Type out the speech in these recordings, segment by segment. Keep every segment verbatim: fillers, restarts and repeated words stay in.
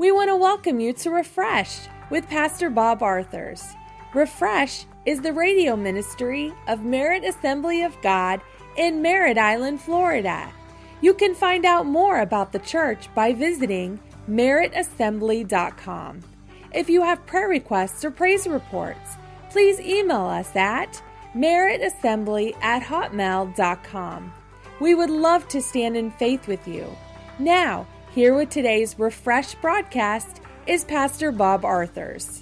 we want to welcome you to Refresh with Pastor Bob Arthurs. Refresh is the radio ministry of Merritt Assembly of God in Merritt Island, Florida. You can find out more about the church by visiting merritt assembly dot com. If you have prayer requests or praise reports, please email us at merritt assembly at hotmail dot com. We would love to stand in faith with you. Now, here with today's Refresh broadcast is Pastor Bob Arthurs.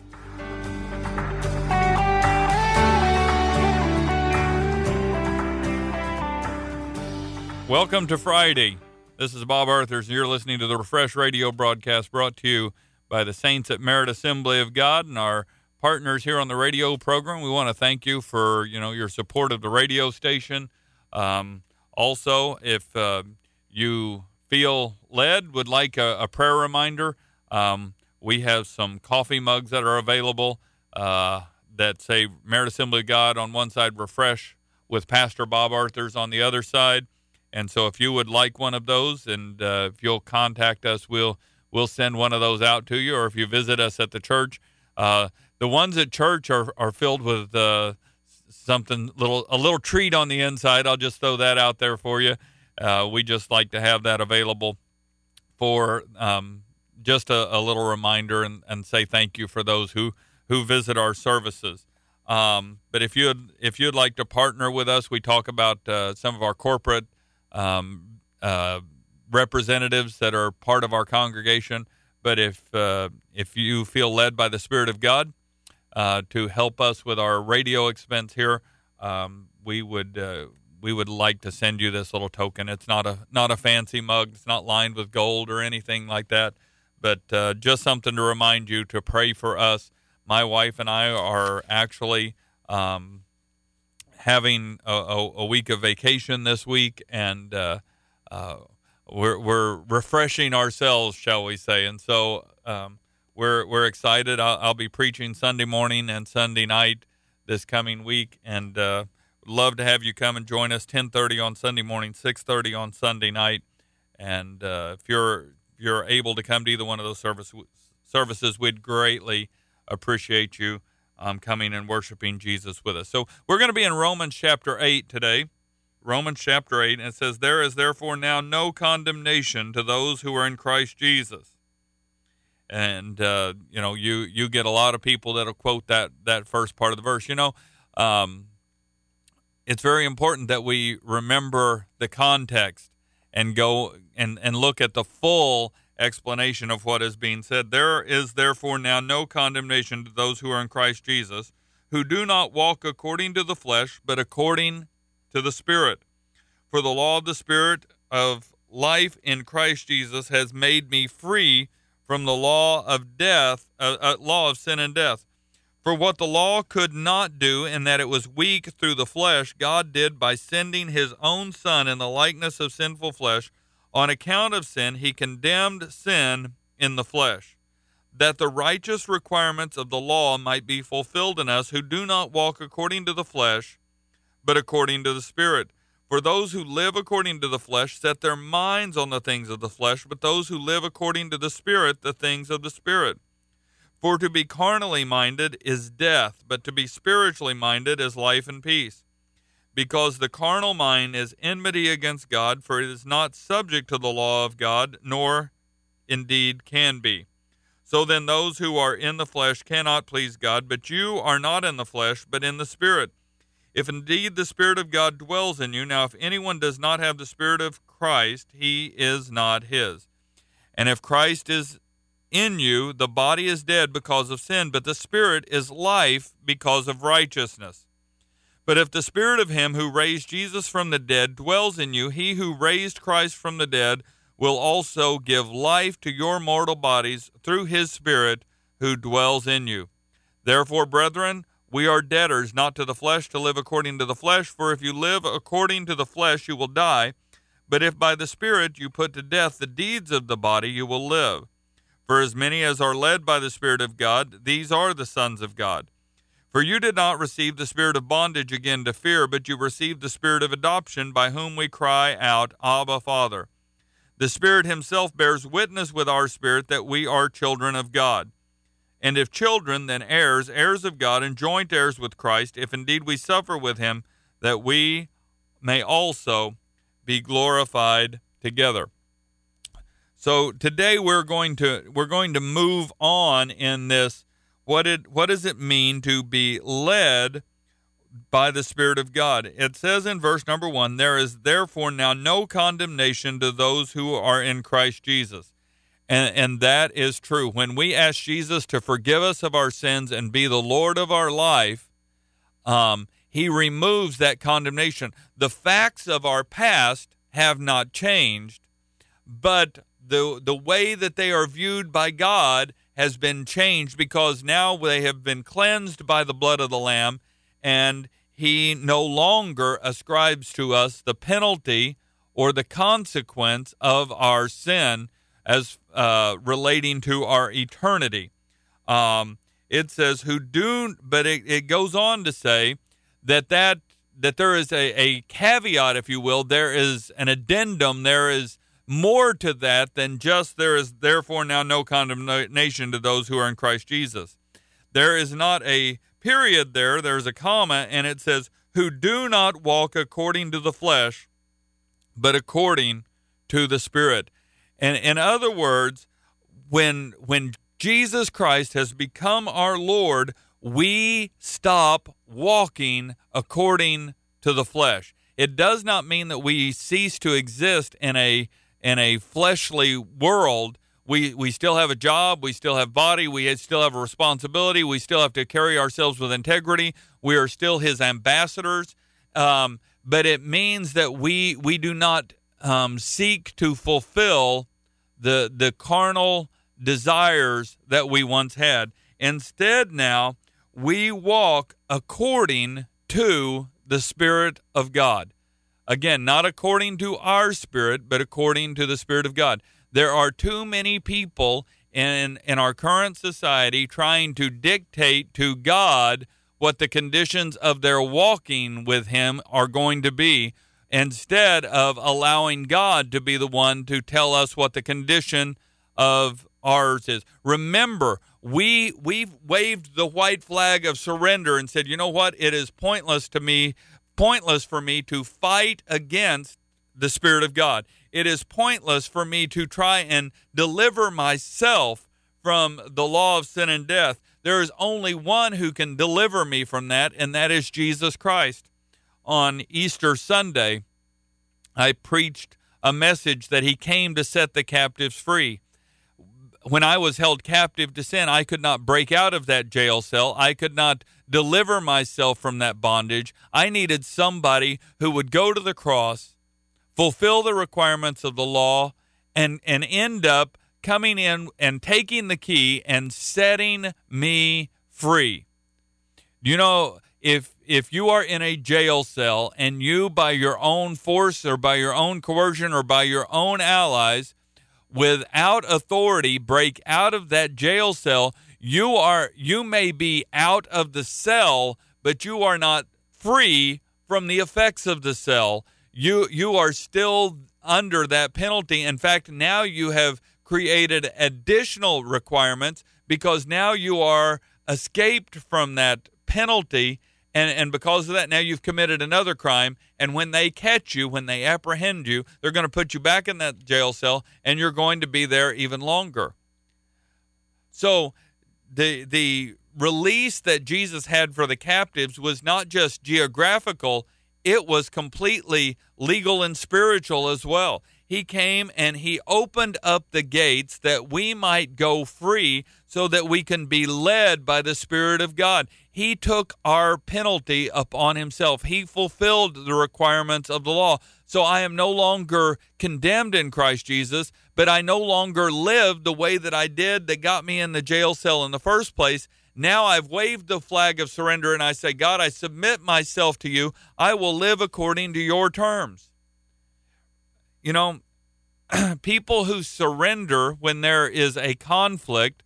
Welcome to Friday. This is Bob Arthurs, and you're listening to the Refresh radio broadcast brought to you by the Saints at Merritt Assembly of God and our partners here on the radio program. We want to thank you for, you know, your support of the radio station. Um, also, if uh, you feel led, would like a, a prayer reminder, um, we have some coffee mugs that are available uh, that say Merritt Assembly of God on one side, Refresh with Pastor Bob Arthurs on the other side. And so if you would like one of those, and uh, if you'll contact us, we'll we'll send one of those out to you. Or if you visit us at the church, uh, the ones at church are, are filled with uh, something little a little treat on the inside. I'll just throw that out there for you. Uh, we just like to have that available for um, just a, a little reminder and, and say thank you for those who, who visit our services. Um, but if you'd if you'd like to partner with us, we talk about uh, some of our corporate Um, uh, representatives that are part of our congregation. But if uh, if you feel led by the Spirit of God uh, to help us with our radio expense here, um, we would uh, we would like to send you this little token. It's not a not a fancy mug. It's not lined with gold or anything like that, but uh, just something to remind you to pray for us. My wife and I are actually Um, having a, a, a week of vacation this week, and uh, uh, we're we're refreshing ourselves, shall we say? And so um, we're we're excited. I'll, I'll be preaching Sunday morning and Sunday night this coming week, and uh, love to have you come and join us. ten thirty on Sunday morning, six thirty on Sunday night, and uh, if you're if you're able to come to either one of those service, services, we'd greatly appreciate you Um, coming and worshiping Jesus with us. So we're going to be in Romans chapter eight today. Romans chapter eight, and it says, "There is therefore now no condemnation to those who are in Christ Jesus." And, uh, you know, you, you get a lot of people that'll quote that, that first part of the verse. You know, um, it's very important that we remember the context and go and, and look at the full explanation of what is being said. "There is therefore now no condemnation to those who are in Christ Jesus, who do not walk according to the flesh, but according to the Spirit. For the law of the Spirit of life in Christ Jesus has made me free from the law of death, uh, uh, law of sin and death. For what the law could not do, in that it was weak through the flesh, God did by sending his own Son in the likeness of sinful flesh. On account of sin, he condemned sin in the flesh, that the righteous requirements of the law might be fulfilled in us who do not walk according to the flesh, but according to the Spirit. For those who live according to the flesh set their minds on the things of the flesh, but those who live according to the Spirit, the things of the Spirit. For to be carnally minded is death, but to be spiritually minded is life and peace. Because the carnal mind is enmity against God, for it is not subject to the law of God, nor indeed can be. So then those who are in the flesh cannot please God, but you are not in the flesh, but in the Spirit. If indeed the Spirit of God dwells in you, now if anyone does not have the Spirit of Christ, he is not his. And if Christ is in you, the body is dead because of sin, but the Spirit is life because of righteousness. But if the Spirit of him who raised Jesus from the dead dwells in you, he who raised Christ from the dead will also give life to your mortal bodies through his Spirit who dwells in you. Therefore, brethren, we are debtors not to the flesh to live according to the flesh, for if you live according to the flesh, you will die. But if by the Spirit you put to death the deeds of the body, you will live. For as many as are led by the Spirit of God, these are the sons of God. For you did not receive the spirit of bondage again to fear, but you received the Spirit of adoption, by whom we cry out, Abba, Father. The Spirit himself bears witness with our spirit that we are children of God. And if children, then heirs, heirs of God, and joint heirs with Christ, if indeed we suffer with him, that we may also be glorified together. So today we're going to we're going to move on in this. What it what does it mean to be led by the Spirit of God? It says in verse number one, there is therefore now no condemnation to those who are in Christ Jesus. And, and that is true. When we ask Jesus to forgive us of our sins and be the Lord of our life, um, he removes that condemnation. The facts of our past have not changed, but the the way that they are viewed by God has been changed, because now they have been cleansed by the blood of the Lamb, and he no longer ascribes to us the penalty or the consequence of our sin as uh, relating to our eternity. Um, it says, who do, but it, it goes on to say that that, that there is a, a caveat, if you will, there is an addendum, there is more to that than just there is therefore now no condemnation to those who are in Christ Jesus. There is not a period there, there's a comma, and it says, who do not walk according to the flesh, but according to the Spirit. And in other words, when when Jesus Christ has become our Lord, we stop walking according to the flesh. It does not mean that we cease to exist in a in a fleshly world. We we still have a job, we still have body, we still have a responsibility, we still have to carry ourselves with integrity. We are still his ambassadors. Um, but it means that we we do not um, seek to fulfill the the carnal desires that we once had. Instead, now we walk according to the Spirit of God. Again, not according to our spirit, but according to the Spirit of God. There are too many people in in our current society trying to dictate to God what the conditions of their walking with him are going to be, instead of allowing God to be the one to tell us what the condition of ours is. Remember, we, we've waved the white flag of surrender and said, you know what, it is pointless to me, pointless for me to fight against the Spirit of God. It is pointless for me to try and deliver myself from the law of sin and death. There is only one who can deliver me from that, and that is Jesus Christ. On Easter Sunday, I preached a message that he came to set the captives free. When I was held captive to sin, I could not break out of that jail cell. I could not deliver myself from that bondage. I needed somebody who would go to the cross, fulfill the requirements of the law, and, and end up coming in and taking the key and setting me free. You know, if if you are in a jail cell and you, by your own force or by your own coercion or by your own allies, without authority, break out of that jail cell, you are you may be out of the cell, but you are not free from the effects of the cell. You you are still under that penalty. In fact, now you have created additional requirements, because now you are escaped from that penalty, and, and because of that, now you've committed another crime, and when they catch you, when they apprehend you, they're going to put you back in that jail cell, and you're going to be there even longer. So the the release that Jesus had for the captives was not just geographical, it was completely legal and spiritual as well. He came and he opened up the gates that we might go free, so that we can be led by the Spirit of God. He took our penalty upon himself. He fulfilled the requirements of the law. So I am no longer condemned in Christ Jesus, but I no longer live the way that I did that got me in the jail cell in the first place. Now I've waved the flag of surrender and I say, God, I submit myself to you. I will live according to your terms. You know, people who surrender when there is a conflict,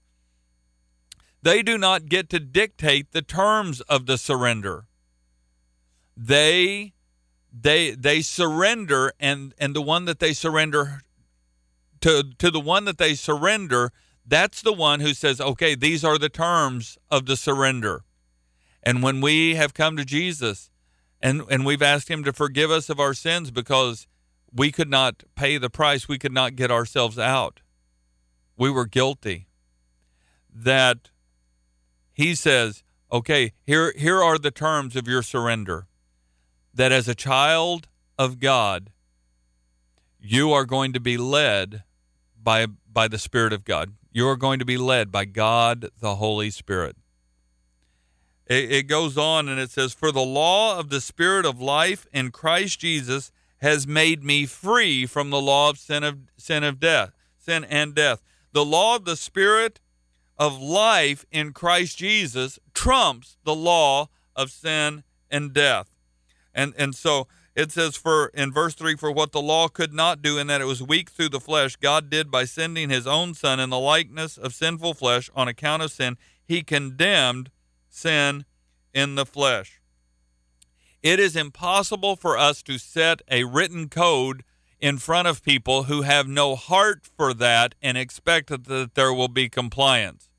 they do not get to dictate the terms of the surrender. They they they surrender, and, and the one that they surrender to, to the one that they surrender, that's the one who says, okay, these are the terms of the surrender. And when we have come to Jesus and, and we've asked him to forgive us of our sins because we could not pay the price, we could not get ourselves out, we were guilty, that he says, okay, here, here are the terms of your surrender, that as a child of God, you are going to be led by, by the Spirit of God. You are going to be led by God, the Holy Spirit. It, it goes on and it says, for the law of the Spirit of life in Christ Jesus has made me free from the law of sin of sin of death, sin and death. The law of the Spirit of life in Christ Jesus trumps the law of sin and death. And and so it says for in verse three, for what the law could not do in that it was weak through the flesh, God did by sending his own Son in the likeness of sinful flesh on account of sin. He condemned sin in the flesh. It is impossible for us to set a written code in front of people who have no heart for that and expect that there will be compliance.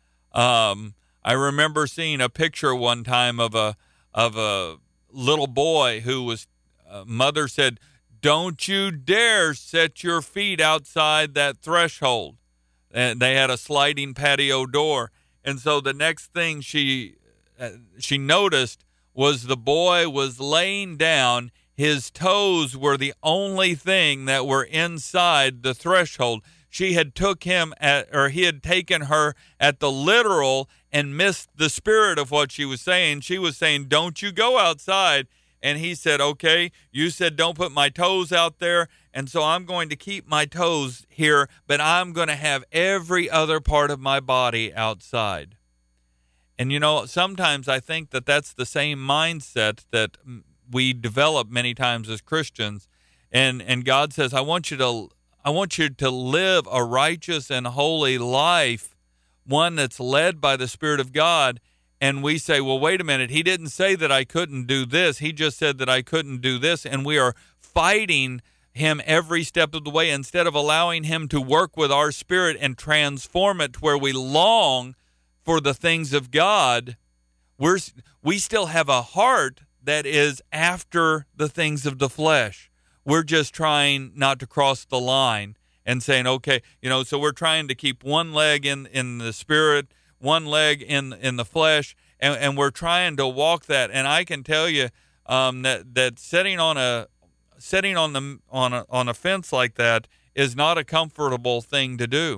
Um, I remember seeing a picture one time of a of a little boy who was, uh, mother said, don't you dare set your feet outside that threshold. And they had a sliding patio door. And so the next thing she uh, she noticed was the boy was laying down. His toes were the only thing that were inside the threshold. She had took him at, or he had taken her at the literal and missed the spirit of what she was saying. She was saying, don't you go outside. And he said, okay, you said don't put my toes out there, and so I'm going to keep my toes here, but I'm going to have every other part of my body outside. And, you know, sometimes I think that that's the same mindset that we develop many times as Christians. And and God says, I want you to I want you to live a righteous and holy life, one that's led by the Spirit of God. And we say, well, wait a minute, he didn't say that I couldn't do this. He just said that I couldn't do this. And we are fighting him every step of the way instead of allowing him to work with our spirit and transform it to where we long for the things of God. We're, we still have a heart that is after the things of the flesh. We're just trying not to cross the line and saying, okay, you know, so we're trying to keep one leg in, in the spirit, one leg in in the flesh, and, and we're trying to walk that. And I can tell you um, that that sitting on a sitting on the on a on a fence like that is not a comfortable thing to do.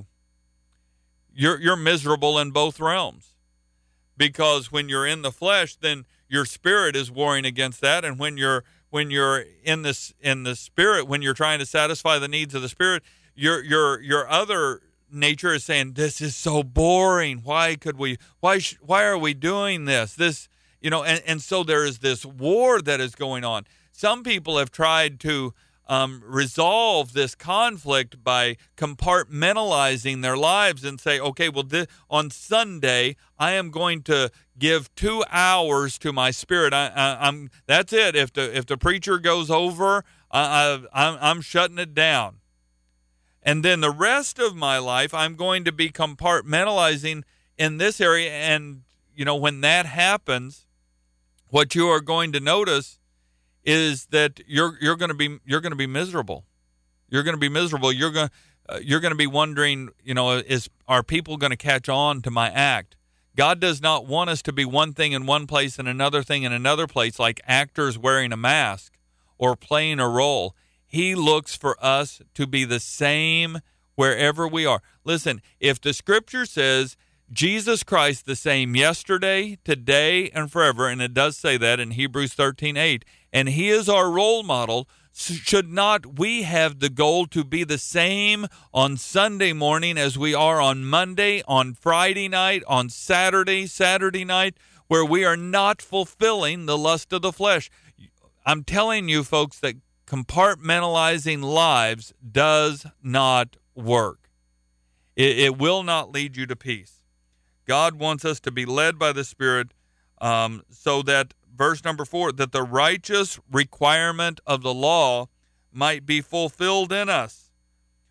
You're you're miserable in both realms, because when you're in the flesh, then your spirit is warring against that, and when you're when you're in this in the spirit, when you're trying to satisfy the needs of the spirit, your your your other nature is saying, this is so boring. Why could we, why, sh- why are we doing this? This, you know, and, and so there is this war that is going on. Some people have tried to um, resolve this conflict by compartmentalizing their lives and say, okay, well, this, on Sunday, I am going to give two hours to my spirit. I, I, I'm, that's it. If the, if the preacher goes over, I, I, I'm, I'm shutting it down. And then the rest of my life, I'm going to be compartmentalizing in this area. And, you know, when that happens, what you are going to notice is that you're you're going to be you're going to be miserable. You're going to be miserable. You're going uh, you're going to be wondering, you know, is are people going to catch on to my act? God does not want us to be one thing in one place and another thing in another place, like actors wearing a mask or playing a role. He looks for us to be the same wherever we are. Listen, if the scripture says Jesus Christ the same yesterday, today, and forever, and it does say that in Hebrews thirteen eight, and he is our role model, should not we have the goal to be the same on Sunday morning as we are on Monday, on Friday night, on Saturday, Saturday night, where we are not fulfilling the lust of the flesh? I'm telling you, folks, that compartmentalizing lives does not work. It, it will not lead you to peace. God wants us to be led by the Spirit, um, so that, verse number four, that the righteous requirement of the law might be fulfilled in us,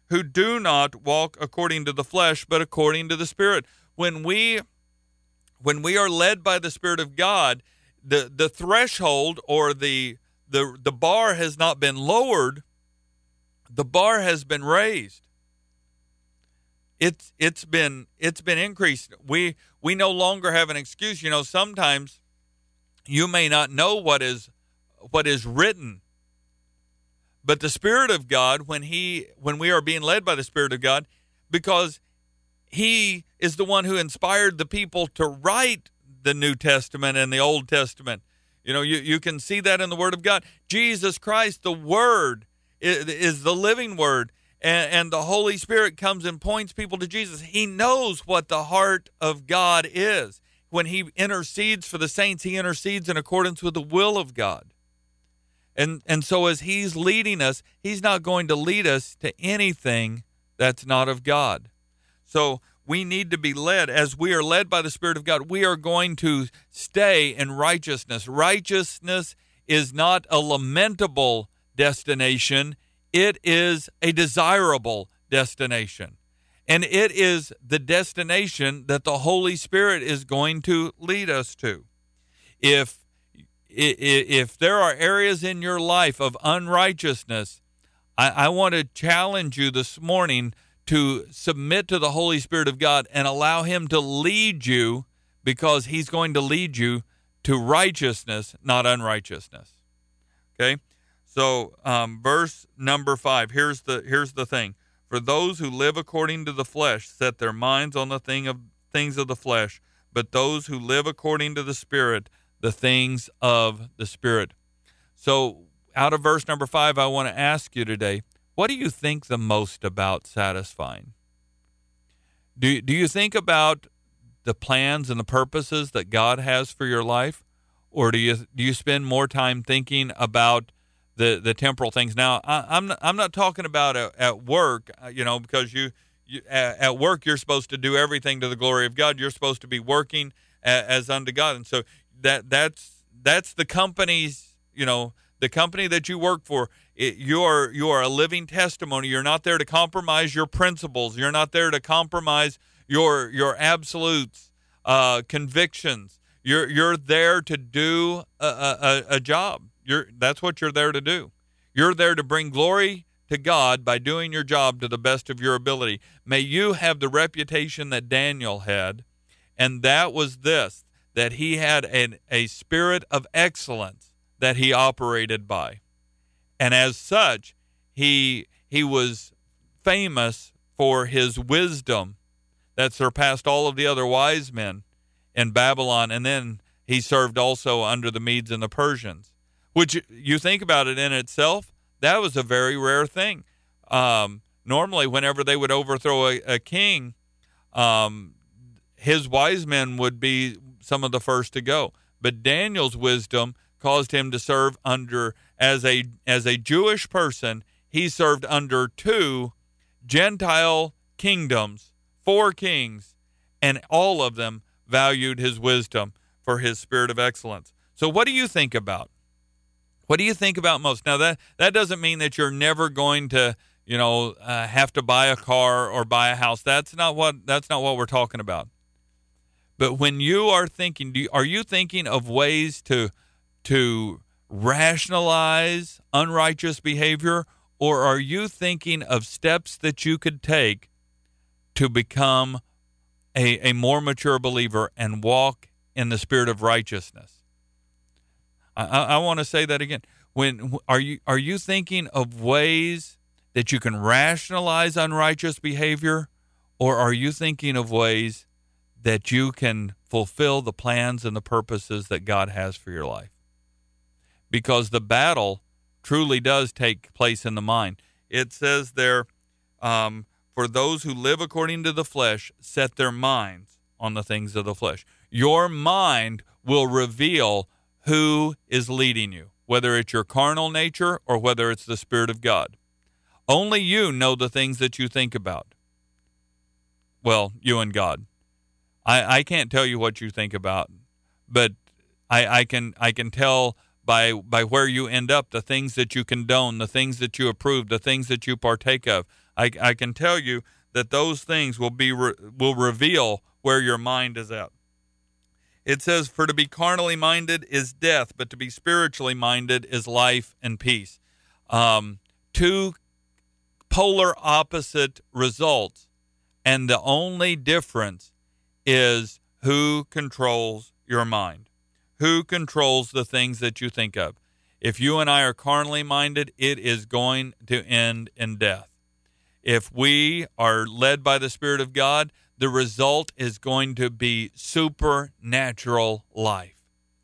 who do not walk according to the flesh, but according to the Spirit. When we when we are led by the Spirit of God, the, the threshold or the, the the bar has not been lowered, the bar has been raised. It's it's been it's been increased. We we no longer have an excuse. You know, sometimes you may not know what is what is written, but the Spirit of God, when he when we are being led by the Spirit of God, because he is the one who inspired the people to write the New Testament and the Old Testament. You know, you, you can see that in the Word of God. Jesus Christ, the Word, is, is the living Word. And, and the Holy Spirit comes and points people to Jesus. He knows what the heart of God is. When he intercedes for the saints, he intercedes in accordance with the will of God. And and so as he's leading us, he's not going to lead us to anything that's not of God. So we need to be led. As we are led by the Spirit of God, we are going to stay in righteousness. Righteousness is not a lamentable destination. It is a desirable destination. And it is the destination that the Holy Spirit is going to lead us to. If if there are areas in your life of unrighteousness, I, I want to challenge you this morning to submit to the Holy Spirit of God and allow him to lead you, because he's going to lead you to righteousness, not unrighteousness. Okay? So um, verse number five, here's the here's the thing. For those who live according to the flesh set their minds on the thing of things of the flesh, but those who live according to the Spirit, the things of the Spirit. So out of verse number five, I want to ask you today, what do you think the most about satisfying? Do, do you think about the plans and the purposes that God has for your life? Or do you do you spend more time thinking about the, the temporal things? Now, I, I'm not, I'm not talking about at, at work, you know, because you, you at, at work you're supposed to do everything to the glory of God. You're supposed to be working as, as unto God, and so that that's that's the company's, you know, the company that you work for. It, you are you are a living testimony. You're not there to compromise your principles. You're not there to compromise your your absolutes, uh, convictions. You're you're there to do a, a, a job. You're that's what you're there to do. You're there to bring glory to God by doing your job to the best of your ability. May you have the reputation that Daniel had, and that was this, that he had an, a spirit of excellence that he operated by. And as such, he he was famous for his wisdom that surpassed all of the other wise men in Babylon. And then he served also under the Medes and the Persians, which, you think about it in itself, that was a very rare thing. Um, normally, whenever they would overthrow a, a king, um, his wise men would be some of the first to go. But Daniel's wisdom caused him to serve under, as a as a Jewish person, he served under two Gentile kingdoms, four kings, and all of them valued his wisdom for his spirit of excellence. So what do you think about? What do you think about most? Now, that, that doesn't mean that you're never going to, you know, uh, have to buy a car or buy a house. That's not what that's not what we're talking about. But when you are thinking, do you, are you thinking of ways to to rationalize unrighteous behavior, or are you thinking of steps that you could take to become a, a more mature believer and walk in the spirit of righteousness? I, I, I want to say that again. When are you are you thinking of ways that you can rationalize unrighteous behavior, or are you thinking of ways that you can fulfill the plans and the purposes that God has for your life? Because the battle truly does take place in the mind. It says there, um, for those who live according to the flesh set their minds on the things of the flesh. Your mind will reveal who is leading you, whether it's your carnal nature or whether it's the Spirit of God. Only you know the things that you think about. Well, you and God. I, I can't tell you what you think about, but I, I can I can tell by by where you end up, the things that you condone, the things that you approve, the things that you partake of. I, I can tell you that those things will be re, will reveal where your mind is at. It says, for to be carnally minded is death, but to be spiritually minded is life and peace. Um, two polar opposite results, and the only difference is who controls your mind, who controls the things that you think of. If you and I are carnally minded, it is going to end in death. If we are led by the Spirit of God, the result is going to be supernatural life.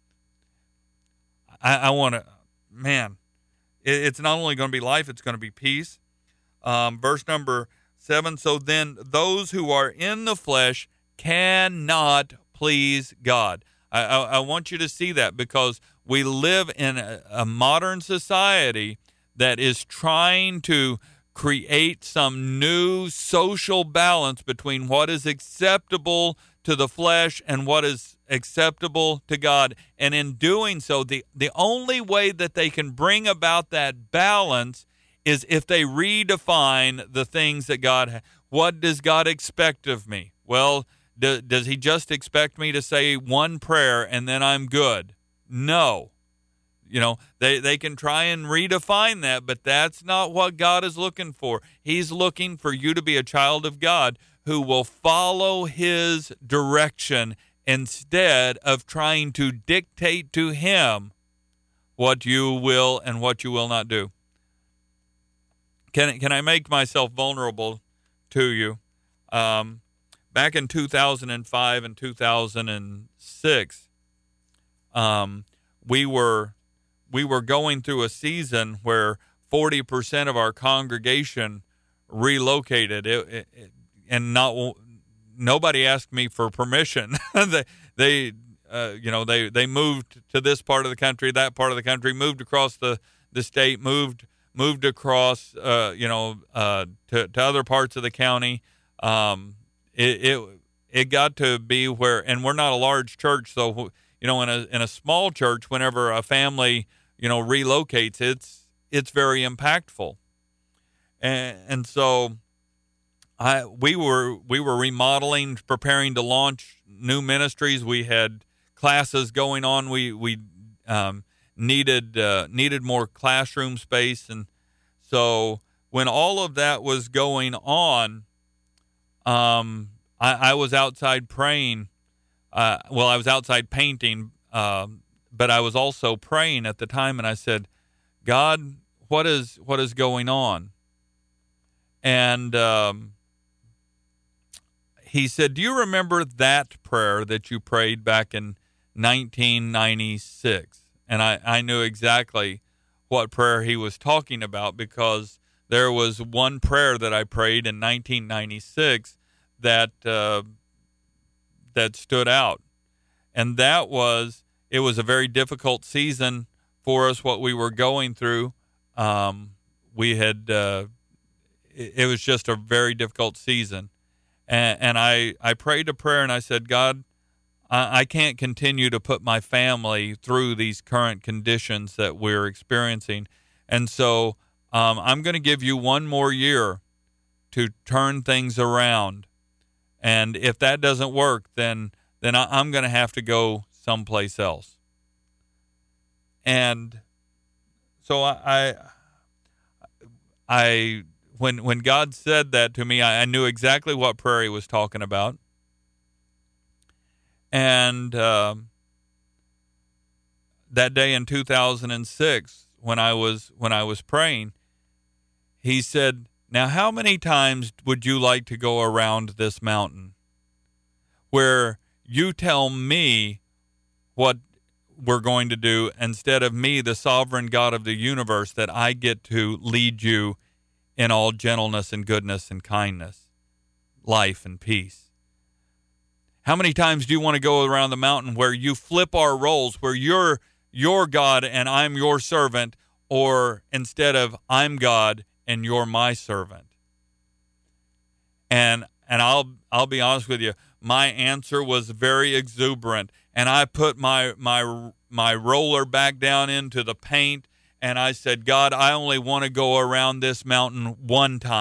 I, I want to, man, it, it's not only going to be life, it's going to be peace. Um, verse number seven, so then those who are in the flesh cannot please God. I, I, I want you to see that, because we live in a, a modern society that is trying to create some new social balance between what is acceptable to the flesh and what is acceptable to God. And in doing so, the, the only way that they can bring about that balance is if they redefine the things that God has. What does God expect of me? Well, do, does he just expect me to say one prayer and then I'm good? No. You know, they, they can try and redefine that, but that's not what God is looking for. He's looking for you to be a child of God who will follow his direction instead of trying to dictate to him what you will and what you will not do. Can, can I make myself vulnerable to you? Um, back in two thousand five and two thousand six, um, we were... we were going through a season where forty percent of our congregation relocated, it, it, it, and not nobody asked me for permission. they, they uh, you know, they, they moved to this part of the country, that part of the country, moved across the, the state, moved moved across, uh, you know, uh, to, to other parts of the county. Um, it, it it got to be where, and we're not a large church, so you know, in a in a small church, whenever a family you know, relocates, it's it's very impactful. And and so I we were we were remodeling, preparing to launch new ministries. We had classes going on. We we um, needed uh, needed more classroom space, and so when all of that was going on, um, I, I was outside praying. Uh, well, I was outside painting. Um, But I was also praying at the time, and I said, God, what is what is going on? And um, he said, do you remember that prayer that you prayed back in nineteen ninety-six? And I, I knew exactly what prayer he was talking about, because there was one prayer that I prayed in nineteen ninety-six that uh, that stood out, and that was, it was a very difficult season for us, what we were going through. Um, we had, uh, it, it was just a very difficult season. And, and I, I prayed a prayer and I said, God, I, I can't continue to put my family through these current conditions that we're experiencing. And so um, I'm going to give you one more year to turn things around. And if that doesn't work, then, then I, I'm going to have to go someplace else. And so I, I, I when when God said that to me, I, I knew exactly what prayer he was talking about. And um, that day in two thousand six, when I was when I was praying, he said, "Now, how many times would you like to go around this mountain, where you tell me what we're going to do instead of me, the sovereign God of the universe, that I get to lead you in all gentleness and goodness and kindness, life and peace? How many times do you want to go around the mountain where you flip our roles, where you're your God and I'm your servant, or instead of I'm God and you're my servant?" And and I'll I'll be honest with you, my answer was very exuberant, and I put my my my roller back down into the paint, and I said, "God, I only want to go around this mountain one time,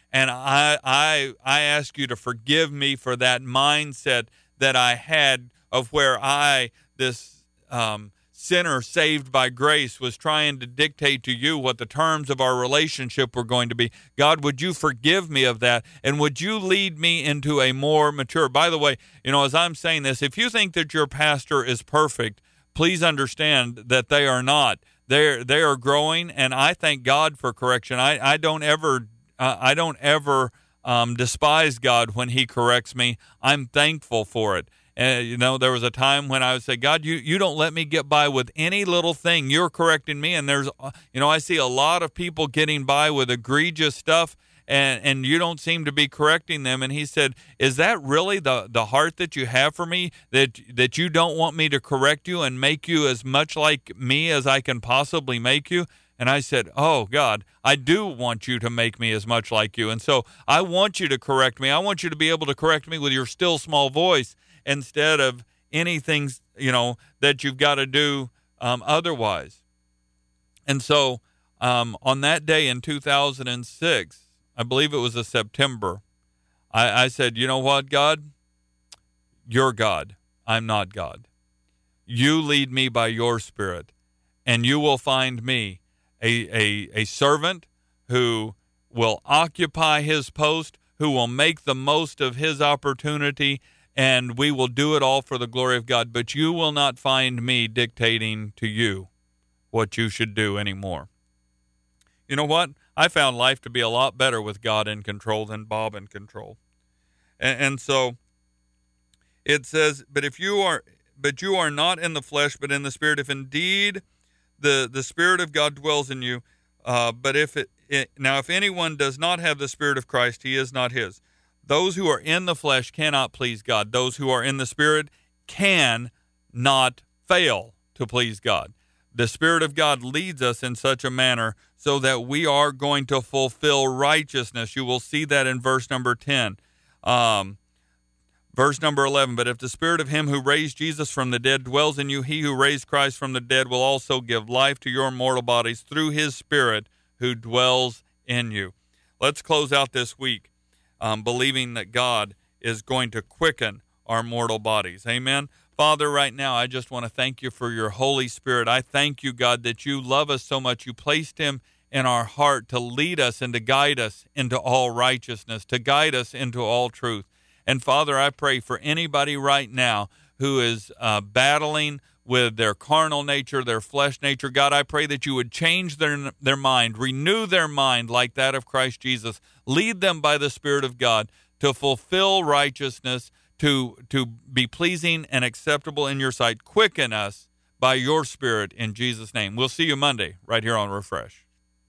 And I, I, I ask you to forgive me for that mindset that I had of where I, this um, sinner saved by grace, was trying to dictate to you what the terms of our relationship were going to be. God, would you forgive me of that? And would you lead me into a more mature? By the way, you know, as I'm saying this, if you think that your pastor is perfect, please understand that they are not. They're, they are growing, and I thank God for correction. I, I don't ever, uh, I don't ever um, despise God when he corrects me. I'm thankful for it. And, you know, there was a time when I would say, God, you, you don't let me get by with any little thing. You're correcting me. And there's, you know, I see a lot of people getting by with egregious stuff, and, and you don't seem to be correcting them. And he said, is that really the, the heart that you have for me, that, that you don't want me to correct you and make you as much like me as I can possibly make you? And I said, oh, God, I do want you to make me as much like you. And so I want you to correct me. I want you to be able to correct me with your still small voice, instead of anything, you know, that you've got to do um, otherwise. And so um, on that day in two thousand six, I believe it was a September, I, I said, you know what, God? You're God. I'm not God. You lead me by your Spirit, and you will find me a, a, a servant who will occupy his post, who will make the most of his opportunity, and we will do it all for the glory of God. But you will not find me dictating to you what you should do anymore. You know what? I found life to be a lot better with God in control than Bob in control. And, and so it says, but if you are, but you are not in the flesh, but in the Spirit, if indeed the, the Spirit of God dwells in you. Uh, but if it, it, now, if anyone does not have the Spirit of Christ, he is not his. Those who are in the flesh cannot please God. Those who are in the Spirit can not fail to please God. The Spirit of God leads us in such a manner so that we are going to fulfill righteousness. You will see that in verse number ten. Um, verse number eleven, but if the Spirit of him who raised Jesus from the dead dwells in you, he who raised Christ from the dead will also give life to your mortal bodies through his Spirit who dwells in you. Let's close out this week Um, believing that God is going to quicken our mortal bodies. Amen. Father, right now, I just want to thank you for your Holy Spirit. I thank you, God, that you love us so much. You placed him in our heart to lead us and to guide us into all righteousness, to guide us into all truth. And Father, I pray for anybody right now who is uh, battling with their carnal nature, their flesh nature. God, I pray that you would change their their mind, renew their mind like that of Christ Jesus. Lead them by the Spirit of God to fulfill righteousness, to, to be pleasing and acceptable in your sight. Quicken us by your Spirit in Jesus' name. We'll see you Monday right here on Refresh.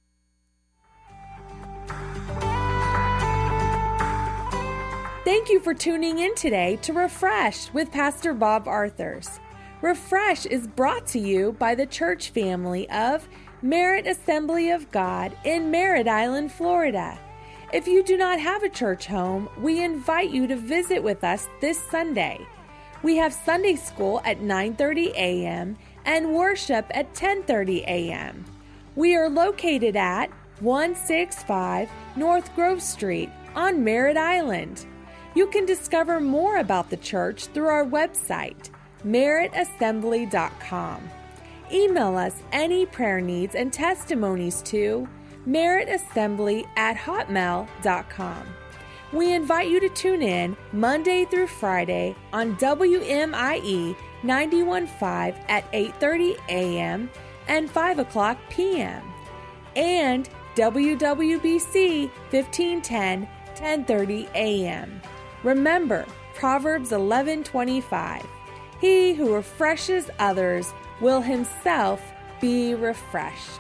Thank you for tuning in today to Refresh with Pastor Bob Arthurs. Refresh is brought to you by the church family of Merritt Assembly of God in Merritt Island, Florida. If you do not have a church home, we invite you to visit with us this Sunday. We have Sunday school at nine thirty a.m. and worship at ten thirty a.m. We are located at one sixty-five North Grove Street on Merritt Island. You can discover more about the church through our website, merritt assembly dot com. Email us any prayer needs and testimonies to merrittassembly at hotmail dot com. We invite you to tune in Monday through Friday on W M I E ninety-one point five at eight thirty a.m. and five o'clock p.m. and W W B C fifteen ten, ten thirty a.m. Remember Proverbs eleven twenty-five. He who refreshes others will himself be refreshed.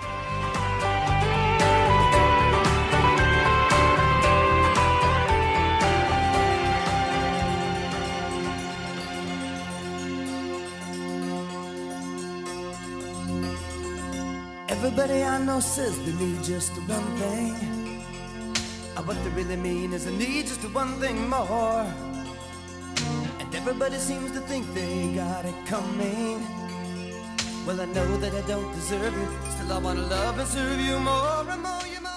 Everybody I know says they need just one thing. What they really mean is they need just one thing more. And everybody seems to think they got it coming. Well, I know that I don't deserve you, still I wanna love and serve you more and more, you more.